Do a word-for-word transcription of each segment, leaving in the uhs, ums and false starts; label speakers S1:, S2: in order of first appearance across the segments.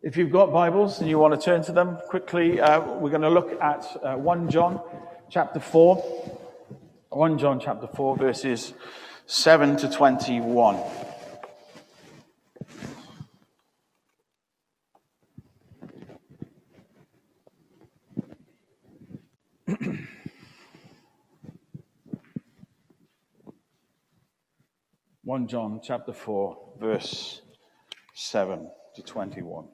S1: If you've got Bibles and you want to turn to them quickly, uh, we're going to look at uh, First John chapter four. First John chapter four, verses seven to twenty-one. First John chapter four, verse seven to twenty-one.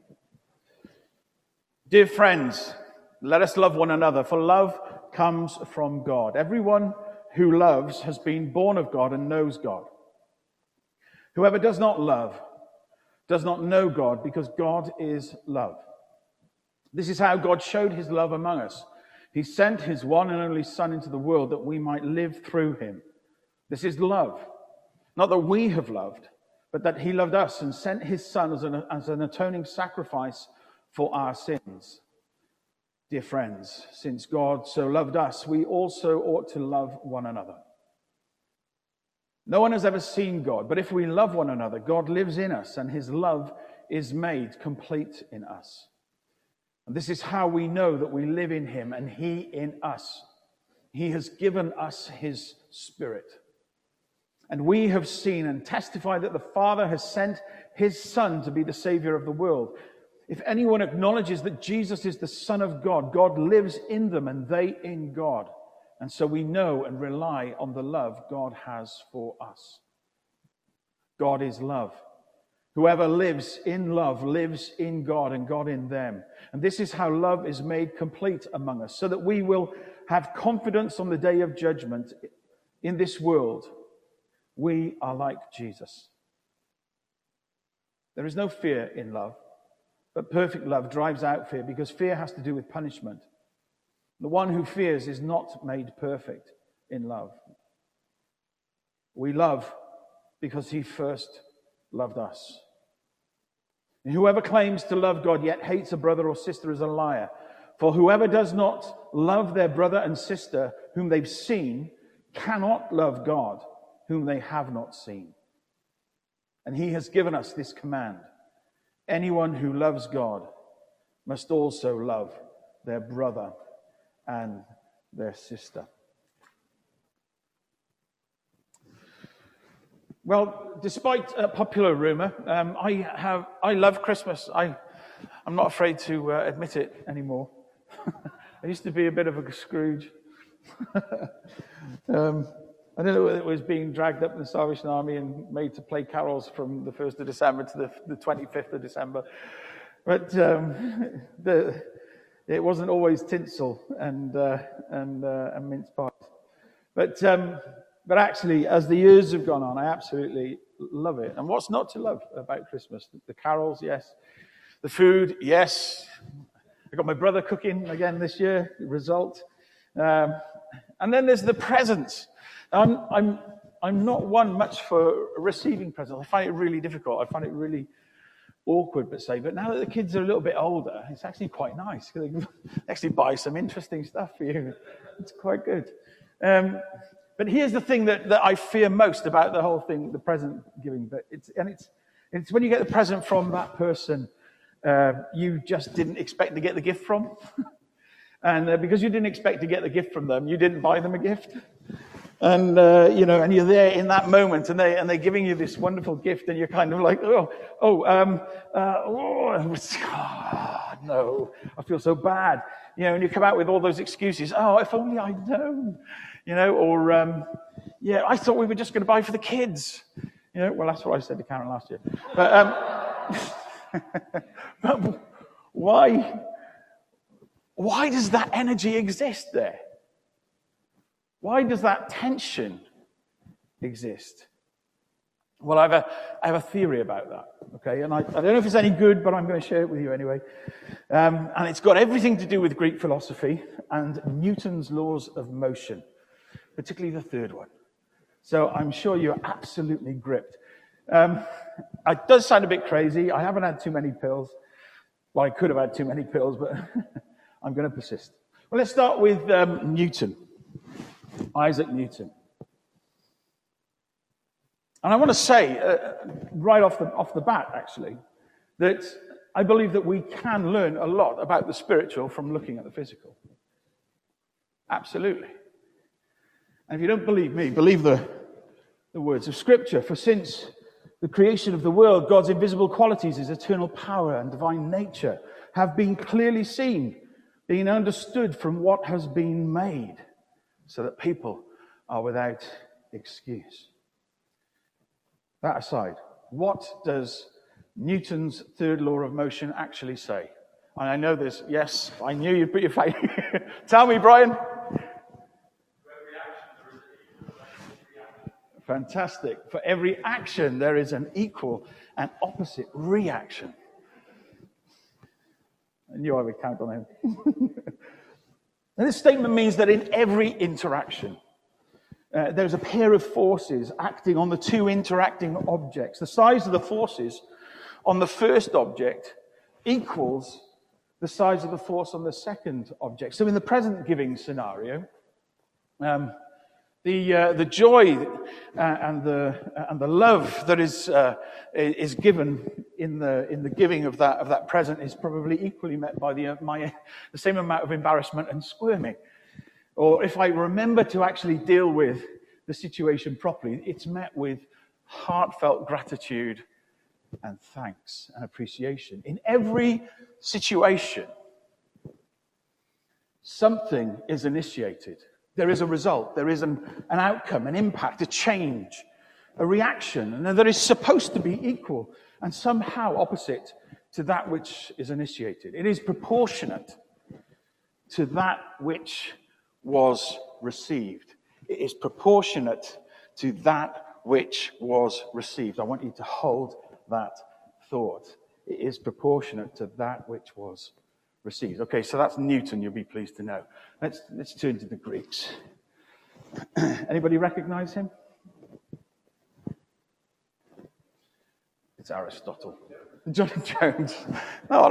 S1: Dear friends, let us love one another, for love comes from God. Everyone who loves has been born of God and knows God. Whoever does not love does not know God, because God is love. This is how God showed his love among us. He sent his one and only Son into the world that we might live through him. This is love. Not that we have loved, but that he loved us and sent his Son as an, as an atoning sacrifice for our sins. Dear friends, since God so loved us, we also ought to love one another. No one has ever seen God, but if we love one another, God lives in us, and his love is made complete in us. And this is how we know that we live in him and he in us. He has given us his Spirit. And we have seen and testified that the Father has sent his Son to be the Savior of the world. If anyone acknowledges that Jesus is the Son of God, God lives in them and they in God. And so we know and rely on the love God has for us. God is love. Whoever lives in love lives in God and God in them. And this is how love is made complete among us, so that we will have confidence on the day of judgment. In this world, we are like Jesus. There is no fear in love, but perfect love drives out fear, because fear has to do with punishment. The one who fears is not made perfect in love. We love because he first loved us. And whoever claims to love God yet hates a brother or sister is a liar. For whoever does not love their brother and sister whom they've seen cannot love God whom they have not seen. And he has given us this command: anyone who loves God must also love their brother and their sister. Well, despite a popular rumor, um, I have I love Christmas. I I'm not afraid to uh, admit it anymore. I used to be a bit of a Scrooge. um, I don't know whether it was being dragged up in the Salvation Army and made to play carols from the first of December to the, the twenty-fifth of December. But um, the, it wasn't always tinsel and uh, and, uh, and mince pies. But, um, but actually, as the years have gone on, I absolutely love it. And what's not to love about Christmas? The carols, yes. The food, yes. I got my brother cooking again this year, result. Um, and then there's the presents. I'm, I'm, I'm not one much for receiving presents. I find it really difficult. I find it really awkward, but say. But now that the kids are a little bit older, it's actually quite nice. They can actually buy some interesting stuff for you. It's quite good. Um, but here's the thing that, that I fear most about the whole thing, the present giving. But it's and it's it's when you get the present from that person uh, you just didn't expect to get the gift from, and uh, because you didn't expect to get the gift from them, you didn't buy them a gift. And, uh, you know, and you're there in that moment, and, they, and they're giving you this wonderful gift, and you're kind of like, oh, oh, um, uh, oh, oh, no, I feel so bad. You know, and you come out with all those excuses. Oh, if only I'd known, you know, or, um, yeah, I thought we were just going to buy for the kids. You know, well, that's what I said to Karen last year. But, um, but why, why does that energy exist there? Why does that tension exist? Well, I have a, I have a theory about that, okay? And I, I don't know if it's any good, but I'm going to share it with you anyway. Um, and it's got everything to do with Greek philosophy and Newton's laws of motion, particularly the third one. So I'm sure you're absolutely gripped. Um, it does sound a bit crazy. I haven't had too many pills. Well, I could have had too many pills, but I'm going to persist. Well, let's start with um, Newton. Isaac Newton. And I want to say, uh, right off the off the bat, actually, that I believe that we can learn a lot about the spiritual from looking at the physical. Absolutely. And if you don't believe me, believe the, the words of Scripture. For since the creation of the world, God's invisible qualities, his eternal power and divine nature, have been clearly seen, being understood from what has been made, so that people are without excuse. That aside, what does Newton's third law of motion actually say? And I know this, yes, I knew you'd put your face. Tell me, Brian. Fantastic. For every action, there is an equal and opposite reaction. I knew I would count on him. And this statement means that in every interaction, uh, there's a pair of forces acting on the two interacting objects. The size of the forces on the first object equals the size of the force on the second object. So in the present giving scenario, um, the uh, the joy uh, and the uh, and the love that is uh, is given in the in the giving of that of that present is probably equally met by the uh, my the same amount of embarrassment and squirming. Or if I remember to actually deal with the situation properly, it's met with heartfelt gratitude and thanks and appreciation. In every situation, something is initiated. There is a result, there is an, an outcome, an impact, a change, a reaction, and that is supposed to be equal and somehow opposite to that which is initiated. It is proportionate to that which was received. It is proportionate to that which was received. I want you to hold that thought. It is proportionate to that which was received. Okay, so that's Newton, you'll be pleased to know. Let's let's turn to the Greeks. Anybody recognize him? It's Aristotle. John Jones. Oh,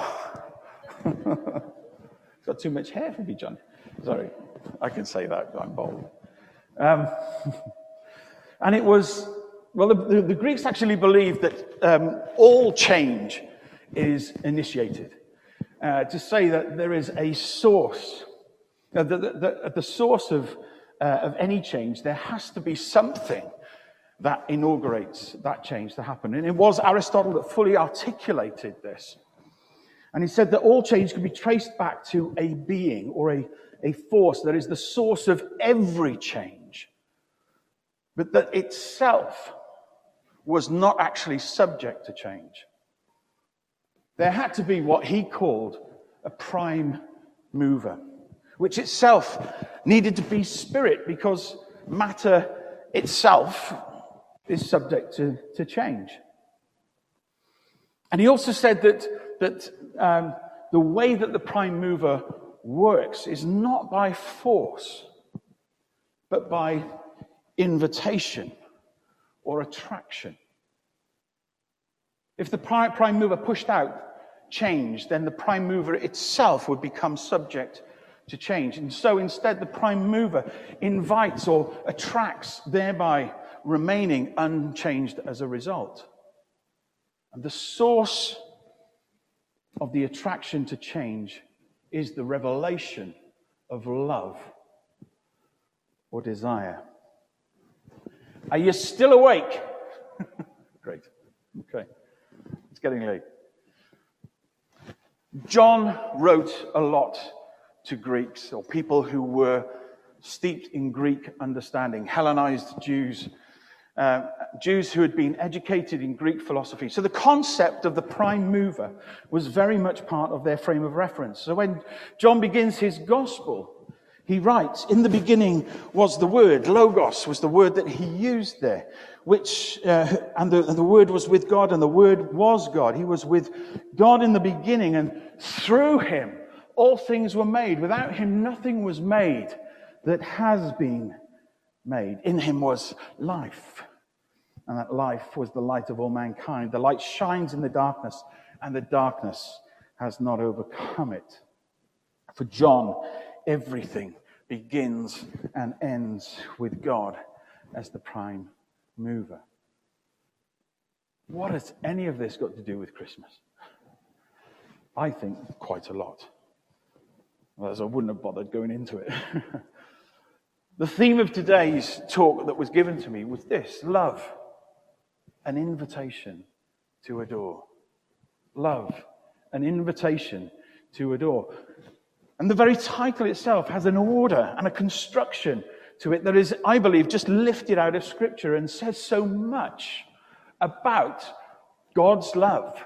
S1: no. He's got too much hair for me, John. Sorry, I can say that, I'm bold. Um, and it was, well, the, the, the Greeks actually believed that um, all change is initiated. Uh, to say that there is a source, uh, the, the, the, the source of, uh, of any change, there has to be something that inaugurates that change to happen. And it was Aristotle that fully articulated this. And he said that all change can be traced back to a being or a, a force that is the source of every change, but that itself was not actually subject to change. There had to be what he called a prime mover, which itself needed to be spirit, because matter itself is subject to, to change. And he also said that, that um, the way that the prime mover works is not by force, but by invitation or attraction. If the prime mover pushed out change, then the prime mover itself would become subject to change. And so instead, the prime mover invites or attracts, thereby remaining unchanged as a result. And the source of the attraction to change is the revelation of love or desire. Are you still awake? Great. Okay. It's getting late. John wrote a lot to Greeks, or people who were steeped in Greek understanding, Hellenized Jews, uh, Jews who had been educated in Greek philosophy. So the concept of the prime mover was very much part of their frame of reference. So when John begins his gospel, he writes, in the beginning was the word. Logos was the word that he used there, which, uh, and, the, and the word was with God, and the word was God. He was with God in the beginning, and through him all things were made. Without him nothing was made that has been made. In him was life, and that life was the light of all mankind. The light shines in the darkness, and the darkness has not overcome it. For John, everything begins and ends with God as the prime mover. What has any of this got to do with Christmas? I think, quite a lot. Otherwise, I wouldn't have bothered going into it. The theme of today's talk that was given to me was this: love, an invitation to adore. Love, an invitation to adore. And the very title itself has an order and a construction to it that is, I believe, just lifted out of Scripture and says so much about God's love,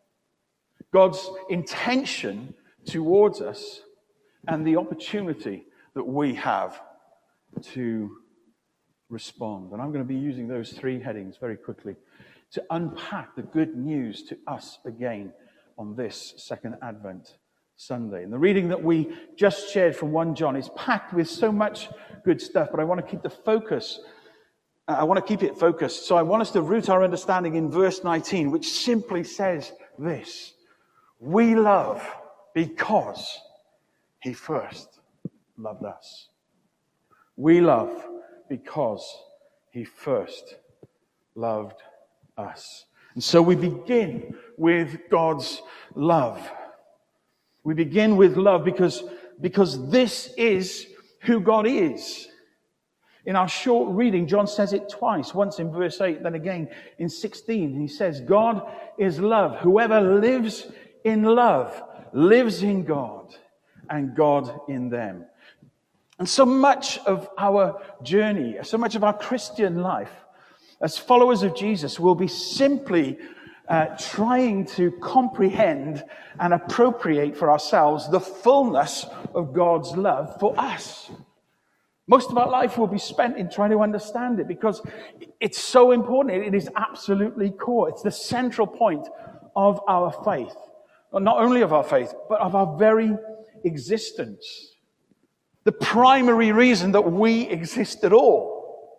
S1: God's intention towards us, and the opportunity that we have to respond. And I'm going to be using those three headings very quickly to unpack the good news to us again on this second Advent Sunday. And the reading that we just shared from First John is packed with so much good stuff, but I want to keep the focus, uh, I want to keep it focused. So I want us to root our understanding in verse nineteen, which simply says this: we love because he first loved us. We love because he first loved us. And so we begin with God's love. We begin with love because, because this is who God is. In our short reading, John says it twice, once in verse eight, then again in sixteen. He says, God is love. Whoever lives in love lives in God, and God in them. And so much of our journey, so much of our Christian life as followers of Jesus will be simply uh, trying to comprehend and appropriate for ourselves the fullness of God's love for us. Most of our life will be spent in trying to understand it because it's so important. It is absolutely core. It's the central point of our faith. Not only of our faith, but of our very existence. The primary reason that we exist at all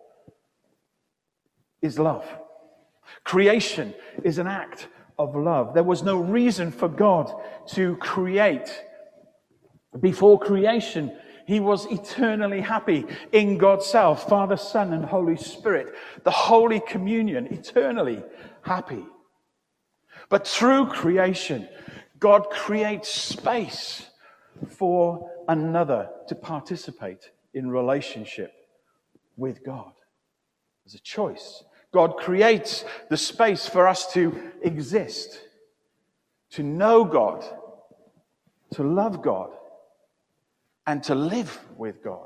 S1: is love. Creation is an act of love. There was no reason for God to create. Before creation, he was eternally happy in God's self, Father, Son, and Holy Spirit. The Holy Communion, eternally happy. But through creation, God creates space for another to participate in relationship with God. There's a choice. God creates the space for us to exist, to know God, to love God, and to live with God.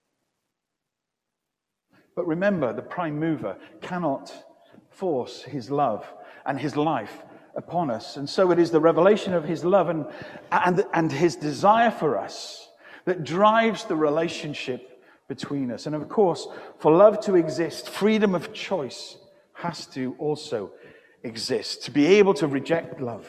S1: But remember, the prime mover cannot force his love and his life upon us. And so it is the revelation of his love and, and, and his desire for us that drives the relationship between us. And of course, for love to exist, freedom of choice has to also exist, to be able to reject love.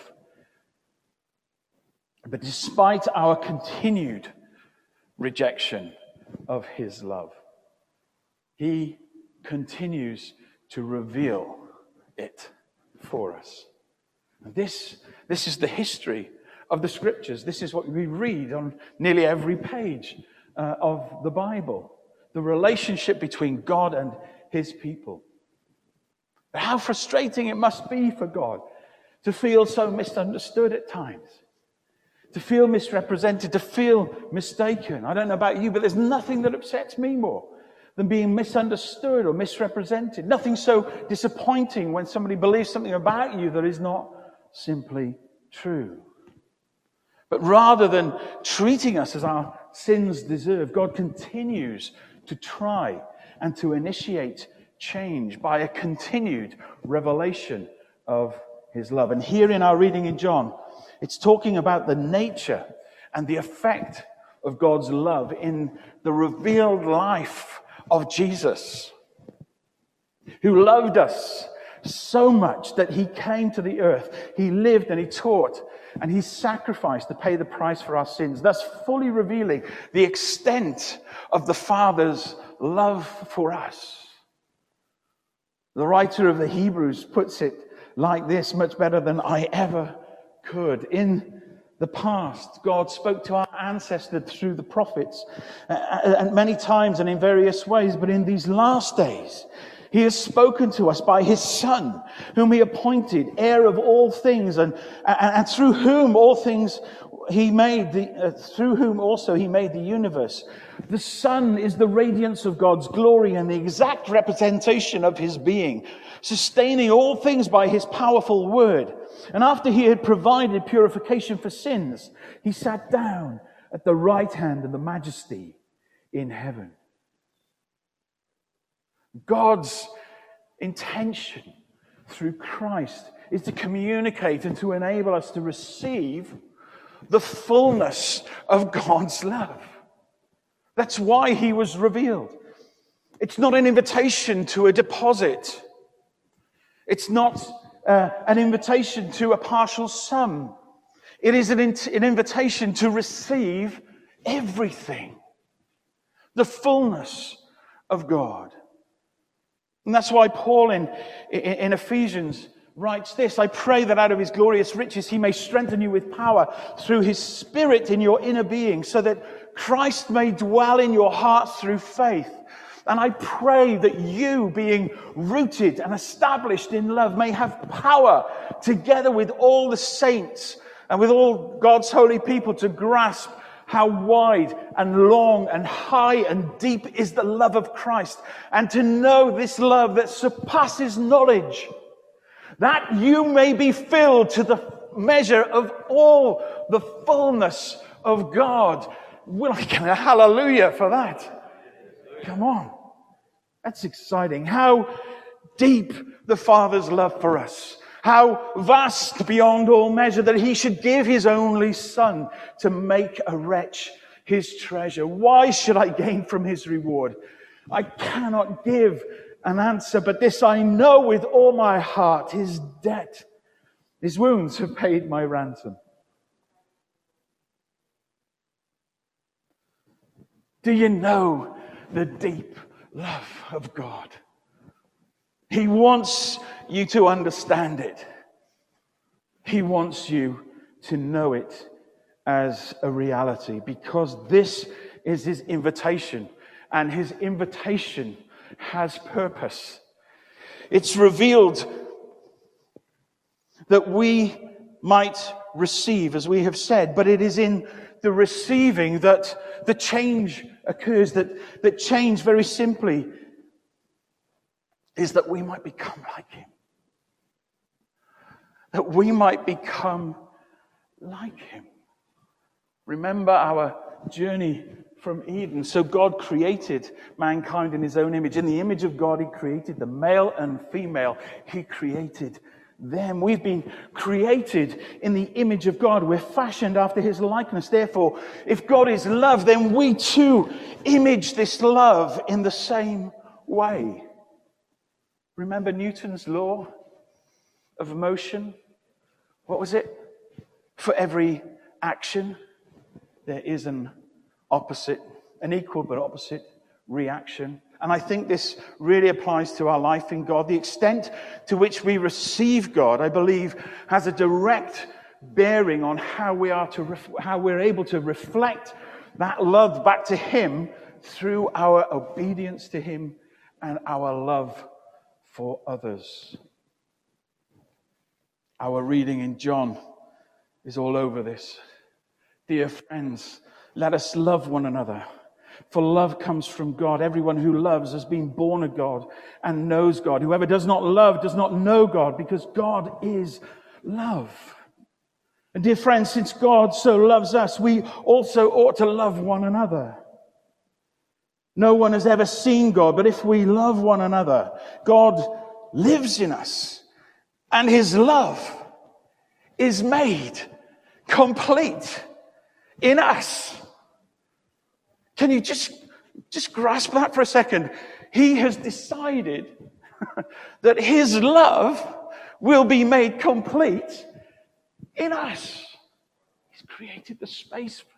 S1: But despite our continued rejection of his love, he continues to reveal it for us. This, this is the history of the Scriptures. This is what we read on nearly every page uh, of the Bible. The relationship between God and his people. But how frustrating it must be for God to feel so misunderstood at times. To feel misrepresented, to feel mistaken. I don't know about you, but there's nothing that upsets me more than being misunderstood or misrepresented. Nothing so disappointing when somebody believes something about you that is not simply true. But rather than treating us as our sins deserve, God continues to try and to initiate change by a continued revelation of his love. And here in our reading in John, it's talking about the nature and the effect of God's love in the revealed life of Jesus, who loved us so much that he came to the earth. He lived and he taught and he sacrificed to pay the price for our sins, thus fully revealing the extent of the Father's love for us. The writer of the Hebrews puts it like this, much better than I ever could. In the past, God spoke to our ancestors through the prophets, uh, and many times and in various ways, but in these last days, He has spoken to us by his Son, whom he appointed heir of all things, and, and, and through whom all things he made, the, uh, through whom also he made the universe. The Son is the radiance of God's glory and the exact representation of his being, sustaining all things by his powerful word. And after he had provided purification for sins, he sat down at the right hand of the Majesty in heaven. God's intention through Christ is to communicate and to enable us to receive the fullness of God's love. That's why he was revealed. It's not an invitation to a deposit. It's not uh, an invitation to a partial sum. It is an, in- an invitation to receive everything. The fullness of God. And that's why Paul in, in, in Ephesians writes this: I pray that out of his glorious riches he may strengthen you with power through his Spirit in your inner being, so that Christ may dwell in your hearts through faith. And I pray that you, being rooted and established in love, may have power together with all the saints and with all God's holy people to grasp how wide and long and high and deep is the love of Christ, and to know this love that surpasses knowledge, that you may be filled to the measure of all the fullness of God. Well, I can hallelujah for that. Come on. That's exciting. How deep the Father's love for us. How vast beyond all measure that he should give his only Son to make a wretch his treasure. Why should I gain from his reward? I cannot give an answer, but this I know with all my heart: his debt, his wounds have paid my ransom. Do you know the deep love of God? He wants you to understand it. He wants you to know it as a reality, because this is his invitation, and his invitation has purpose. It's revealed that we might receive, as we have said, but it is in the receiving that the change occurs, that, that change, very simply, is that we might become like him. That we might become like him. Remember our journey from Eden. So God created mankind in his own image. In the image of God, he created them, male and female. He created them. We've been created in the image of God. We're fashioned after his likeness. Therefore, if God is love, then we too image this love in the same way. Remember Newton's law of motion? What was it? For every action, there is an opposite, an equal but opposite reaction. And I think this really applies to our life in God. The extent to which we receive God, I believe, has a direct bearing on how we are to ref- how we're able to reflect that love back to him through our obedience to him and our love for others. Our reading in John is all over this. Dear friends, let us love one another, for love comes from God. Everyone who loves has been born of God and knows God. Whoever does not love does not know God, because God is love. And dear friends, since God so loves us, we also ought to love one another. No one has ever seen God, but if we love one another, God lives in us, and his love is made complete in us. Can you just, just grasp that for a second? He has decided that his love will be made complete in us. He's created the space for that.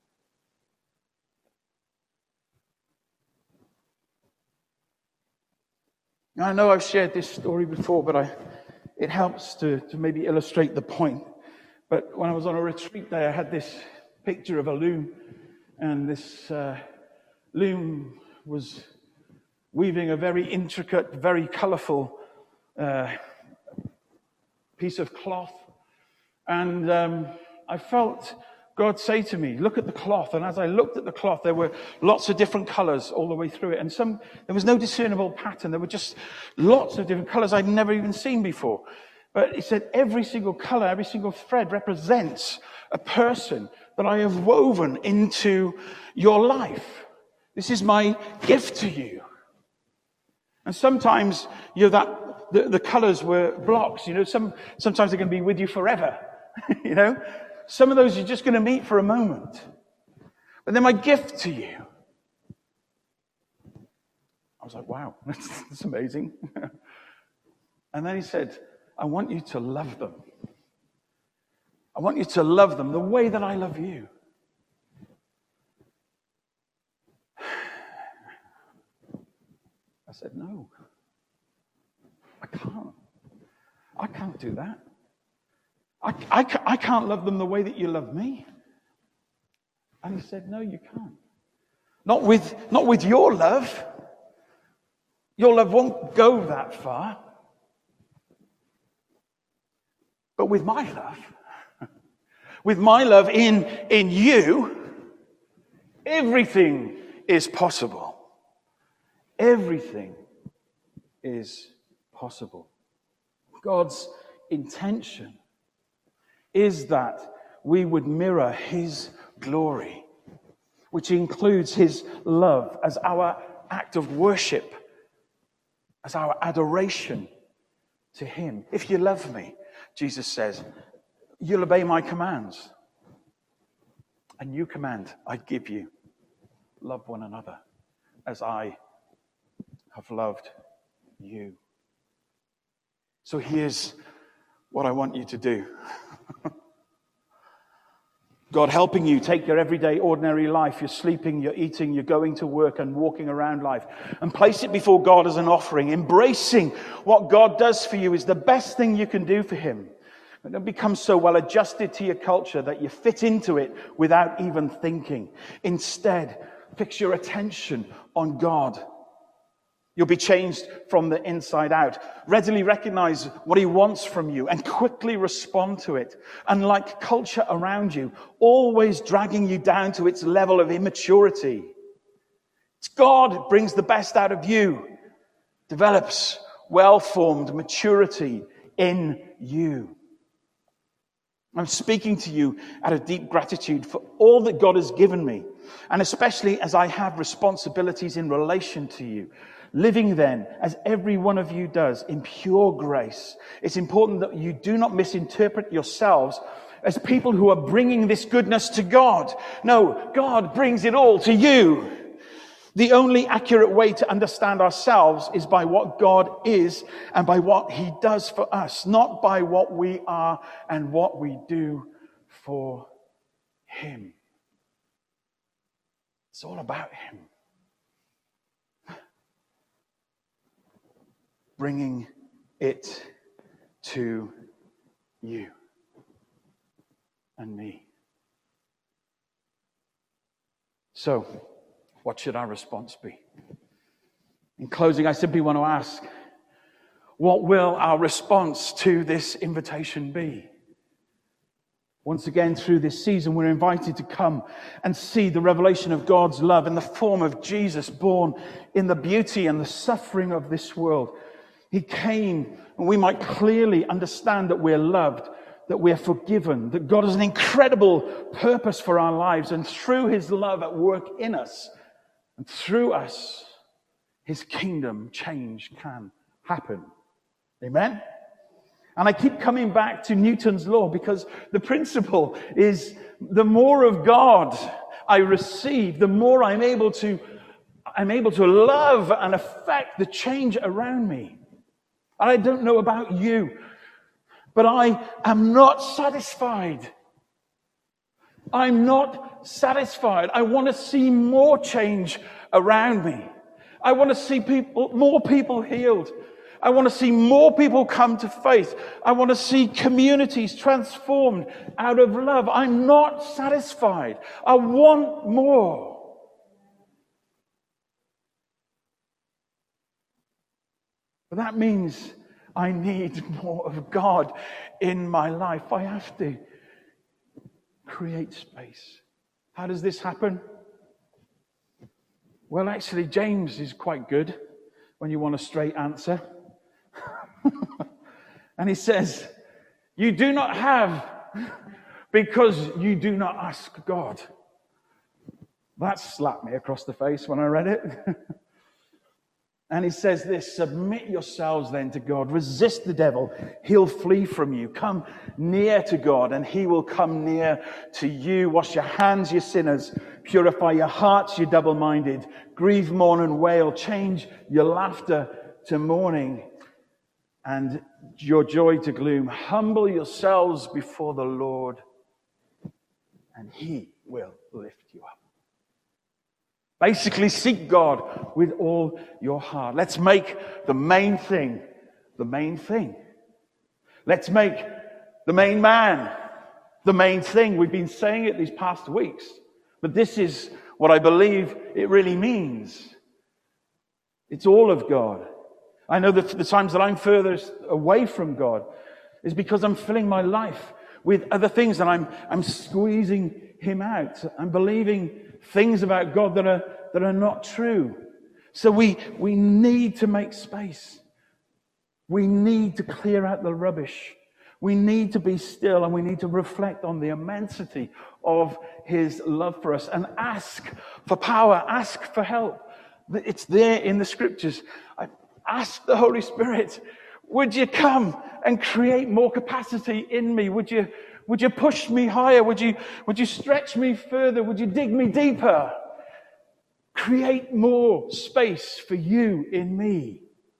S1: Now, I know I've shared this story before, but I, it helps to, to maybe illustrate the point. But when I was on a retreat day, I had this picture of a loom, and this uh, loom was weaving a very intricate, very colorful uh, piece of cloth. And um, I felt God say to me, look at the cloth. And as I looked at the cloth, there were lots of different colors all the way through it. And some, there was no discernible pattern. There were just lots of different colors I'd never even seen before. But he said every single color, every single thread represents a person that I have woven into your life. This is my gift to you. And sometimes, you know, that the, the colors were blocks. You know, some sometimes they're going to be with you forever. You know, some of those you're just going to meet for a moment. But they're my gift to you. I was like, wow, that's, that's amazing. And then he said, I want you to love them. I want you to love them the way that I love you. I said, no, I can't. I can't do that. I, I, I can't love them the way that you love me. And he said, no, you can't. Not with, not with your love. Your love won't go that far. But with my love, with my love in, in you, everything is possible. Everything is possible. God's intention is that we would mirror his glory, which includes his love as our act of worship, as our adoration to him. If you love me, Jesus says, you'll obey my commands. A new command I give you. Love one another as I have loved you. So here's what I want you to do. God helping you take your everyday, ordinary life. You're sleeping, you're eating, you're going to work and walking around life. And place it before God as an offering. Embracing what God does for you is the best thing you can do for him. But don't become so well adjusted to your culture that you fit into it without even thinking. Instead, fix your attention on God. You'll be changed from the inside out. Readily recognize what he wants from you and quickly respond to it. Unlike culture around you, always dragging you down to its level of immaturity. It's God who brings the best out of you, develops well-formed maturity in you. I'm speaking to you out of deep gratitude for all that God has given me, and especially as I have responsibilities in relation to you. Living then, as every one of you does, in pure grace. It's important that you do not misinterpret yourselves as people who are bringing this goodness to God. No, God brings it all to you. The only accurate way to understand ourselves is by what God is and by what he does for us, not by what we are and what we do for him. It's all about him. Bringing it to you and me. So, what should our response be? In closing, I simply want to ask, what will our response to this invitation be? Once again, through this season, we're invited to come and see the revelation of God's love in the form of Jesus, born in the beauty and the suffering of this world. He came and we might clearly understand that we're loved, that we're forgiven, that God has an incredible purpose for our lives, and through his love at work in us, and through us, his kingdom change can happen. Amen? And I keep coming back to Newton's law because the principle is the more of God I receive, the more I'm able to, I'm able to love and affect the change around me. I don't know about you, but I am not satisfied. I'm not satisfied. I want to see more change around me. I want to see people, more people healed. I want to see more people come to faith. I want to see communities transformed out of love. I'm not satisfied. I want more. But that means I need more of God in my life. I have to create space. How does this happen? Well, actually, James is quite good when you want a straight answer. And he says, you do not have because you do not ask God. That slapped me across the face when I read it. And he says this, submit yourselves then to God. Resist the devil. He'll flee from you. Come near to God and he will come near to you. Wash your hands, you sinners. Purify your hearts, you double-minded. Grieve, mourn, and wail. Change your laughter to mourning and your joy to gloom. Humble yourselves before the Lord and he will lift you up. Basically, seek God with all your heart. Let's make the main thing the main thing. Let's make the main man the main thing. We've been saying it these past weeks, but this is what I believe it really means. It's all of God. I know that the times that I'm furthest away from God is because I'm filling my life with other things and I'm, I'm squeezing him out. I'm believing things about God that are, that are not true. So we, we need to make space. We need to clear out the rubbish. We need to be still and we need to reflect on the immensity of his love for us and ask for power, ask for help. It's there in the scriptures. I ask the Holy Spirit, would you come and create more capacity in me? Would you, would you push me higher? Would you, would you stretch me further? Would you dig me deeper? Create more space for you in me.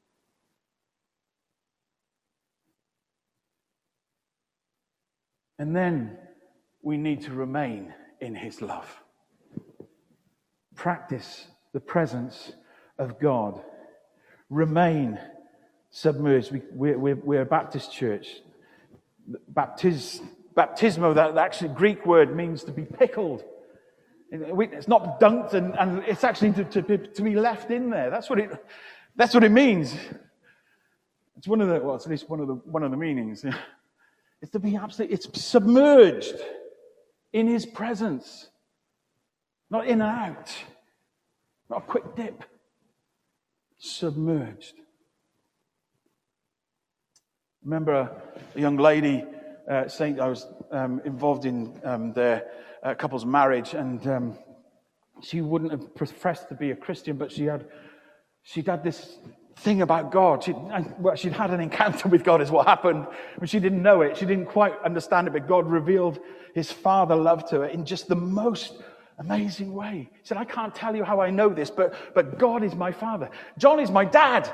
S1: And then we need to remain in his love. Practice the presence of God. Remain submerged. We, we're, we're, we're a Baptist church. Baptiz, baptismo, that actually Greek word means to be pickled. It's not dunked, and, and it's actually to, to, to be left in there. That's what it. That's what it means. It's one of the. Well, it's at least one of the one of the meanings. It's to be absolutely. It's submerged in his presence, not in and out, not a quick dip. Submerged. Remember a, a young lady uh, saying I was um, involved in um, their uh, couple's marriage, and um, she wouldn't have professed to be a Christian, but she had she'd had this thing about God. She'd, well, she'd had an encounter with God, is what happened, but she didn't know it. She didn't quite understand it, but God revealed his Father love to her in just the most amazing way. He said, I can't tell you how I know this, but, but God is my Father. John is my dad.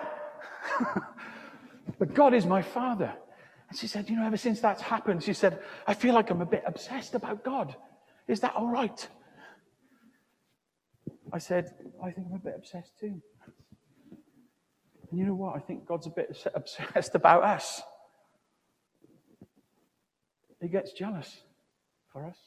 S1: But God is my Father. And she said, you know, ever since that's happened, she said, I feel like I'm a bit obsessed about God. Is that all right? I said, I think I'm a bit obsessed too. And you know what? I think God's a bit obsessed about us. He gets jealous for us.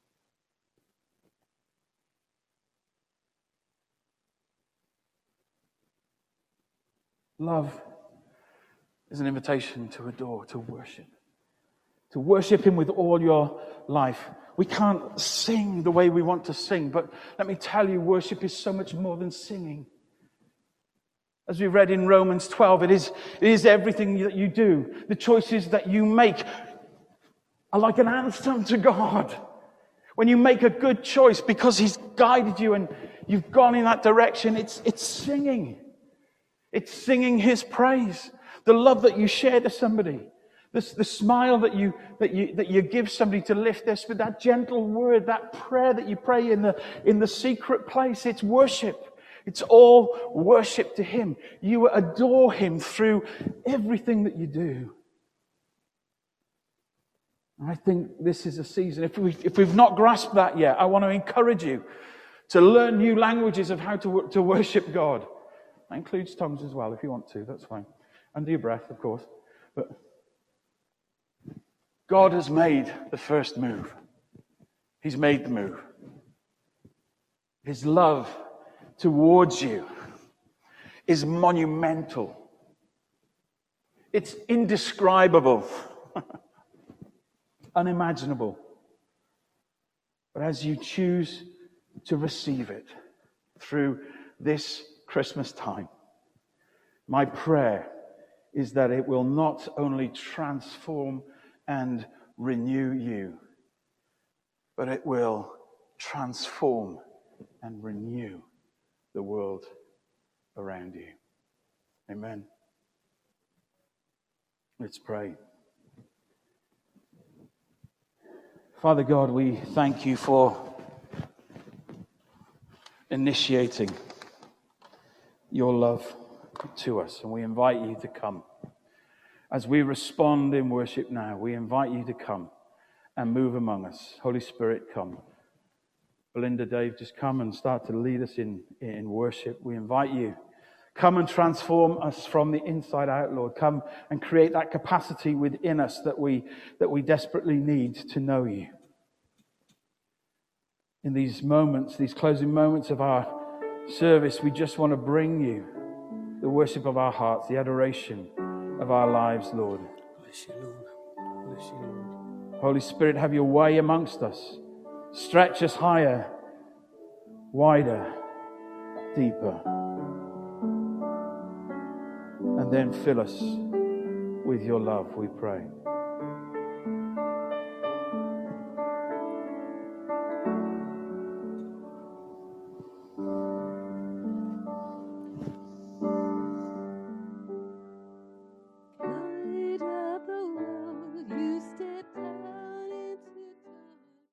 S1: Love is an invitation to adore, to worship. To worship him with all your life. We can't sing the way we want to sing, but let me tell you, worship is so much more than singing. As we read in Romans twelve, it is, it is everything that you do. The choices that you make are like an anthem to God. When you make a good choice because he's guided you and you've gone in that direction, it's, it's singing. It's singing his praise. The love that you share to somebody. The, the smile that you, that you, that you give somebody to lift their spirit. That gentle word, that prayer that you pray in the, in the secret place. It's worship. It's all worship to him. You adore him through everything that you do. And I think this is a season. If, we, if we've not grasped that yet, I want to encourage you to learn new languages of how to, to worship God. That includes tongues as well, if you want to. That's fine. Under your breath, of course. But God has made the first move. He's made the move. His love towards you is monumental. It's indescribable, unimaginable. But as you choose to receive it through this Christmas time, my prayer is that it will not only transform and renew you, but it will transform and renew the world around you. Amen. Let's pray. Father God, we thank you for initiating your love to us, and we invite you to come. As we respond in worship now, we invite you to come and move among us. Holy Spirit, come. Belinda, Dave, just come and start to lead us in, in worship. We invite you. Come and transform us from the inside out, Lord. Come and create that capacity within us that we, that we desperately need to know you. In these moments, these closing moments of our service, we just want to bring you the worship of our hearts, the adoration of our lives, Lord.
S2: Bless you, Lord. Bless you, Lord.
S1: Holy Spirit, have your way amongst us. Stretch us higher, wider, deeper. And then fill us with your love, we pray.